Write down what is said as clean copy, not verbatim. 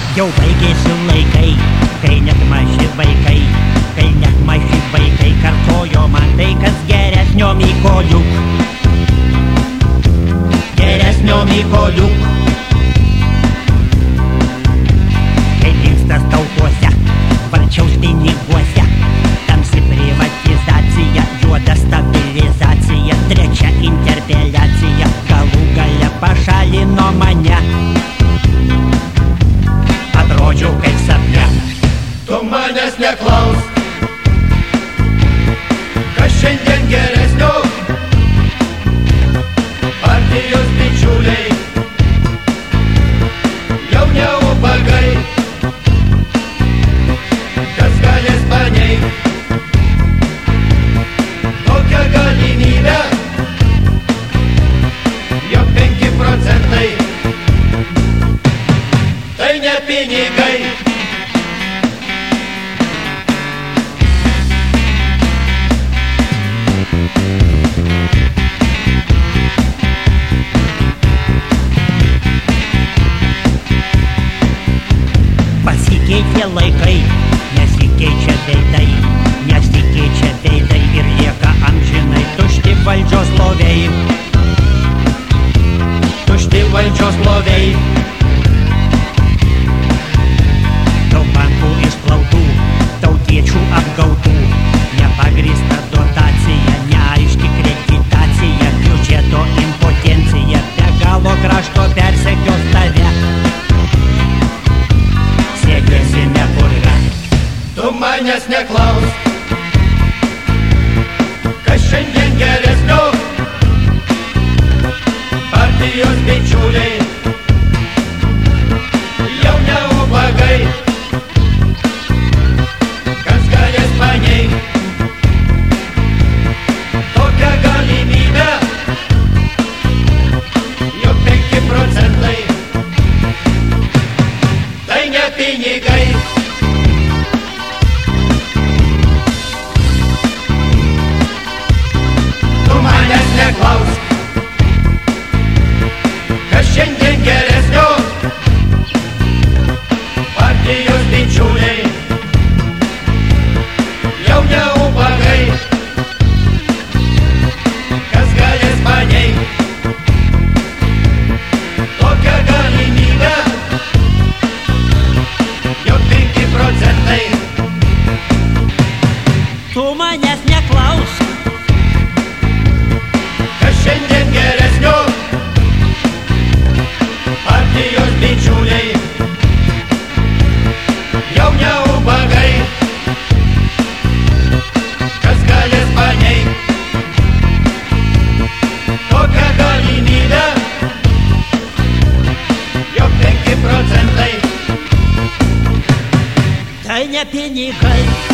Jau baigėsi laikai, kai net maži vaikai, kartojo man tai, kas geresnio Mykoliuk. Geresnio Mykoliuk. Kai dingstas tautuose, varčiaus piniguose, tamsi privatizacija, juoda stabilizacija, trečia interpeliacija, galų gale pašalino mane. Atrodžiau kaip sapne. Tu manęs neklausk, kas šiandien geresnio. Partijos bičiuliai jau ne ubagai, kas galės paneigt tokią galimybę, jog 5 procentai tai ne pinigai. Pasikeičia laikai, nesikeičia veidai, ir lieka amžinai tušti valdžios loviai. Tušti valdžios loviai. Daug bankų išplautų, tautiečių apgautų, nepagrįsta dotacija, neaiški kreditacija, biudžeto impotencija, be galo krašto persekios tave. Sėdėsime purve. Tu manęs neklausk, kas šiandien geresnio. Partijos bičiuliai jau ne ubagai, kas galės paneigt tokią galimybę, jog 5 procentai tai ne pinigai. Tu manęs neklausk, kas šiandien geresnio. Partijos bičiuliai jau ne ubagai, kas galės paneigt tokią galimybę, jog 5 procentai. Tu manęs neklausk, kas šiandien geresnio. Partijos bičiuliai jau ne ubagai, kas galės paneigt tokią galimybę, jog 5 procentai tai ne pinigai.